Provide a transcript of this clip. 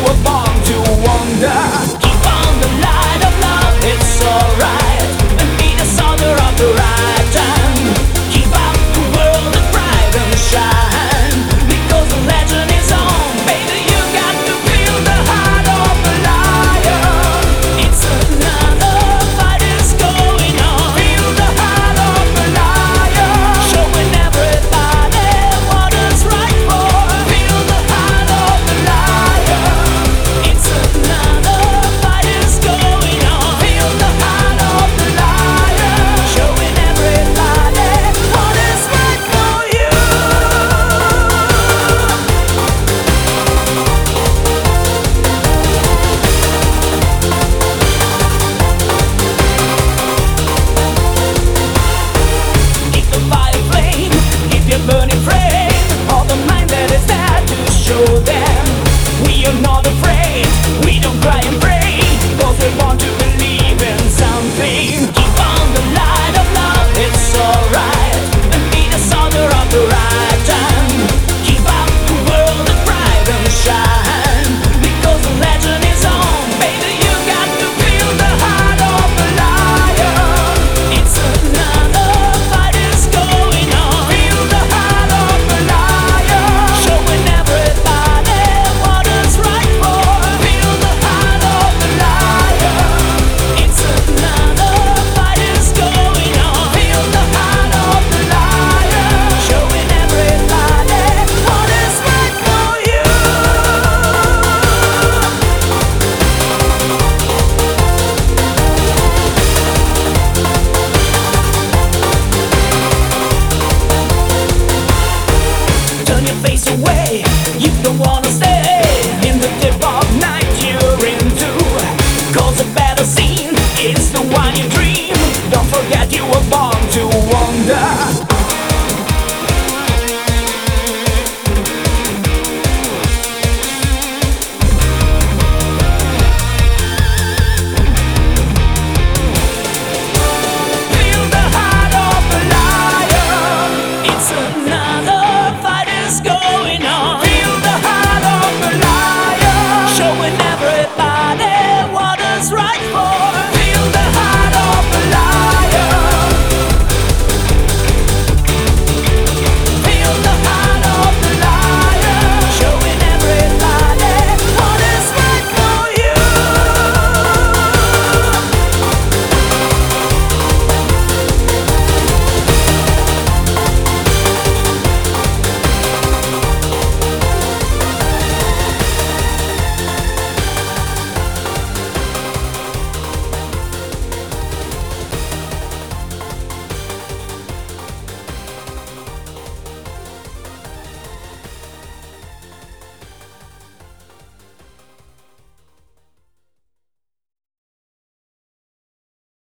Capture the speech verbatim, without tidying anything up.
were born to wander. Keep on the light of love, it's alright, and be the soldier of the right time. Keep up the world of bright and shine, because the legend is on. Baby, you got to feel the heart of the lion. It's another fight is going on. Feel the heart of the lion, showing everybody what it's right for. Feel the heart of the lion. It's another fight is going on. Feel the heart of the lion, showing everybody what is right for you. Keep the fire flame, keep your burning flame, all the mind that is there to show them we are not afraid. We don't cry and pray, cause we want to believe in something. Keep on the light of love, it's alright, and be the soldier of the right time. Keep up the world of bright and shine, because the legend is on. Baby, you got to feel the heart of the lion. It's another fight is going on. Feel the heart of the lion, showing everybody what is right for. Feel the heart of the lion. It's another fight is going on. Feel the heart of the lion, showing everybody what is right for you. Turn your face away, you don't wanna stay in the dip of night you're into, cause a better scene